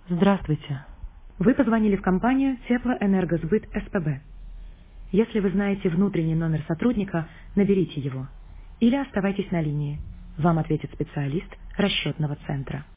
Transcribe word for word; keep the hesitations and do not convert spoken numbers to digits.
Здравствуйте. Вы позвонили в компанию Теплоэнергосбыт СПБ. Если вы знаете внутренний номер сотрудника, наберите его. Или оставайтесь на линии. Вам ответит специалист расчетного центра.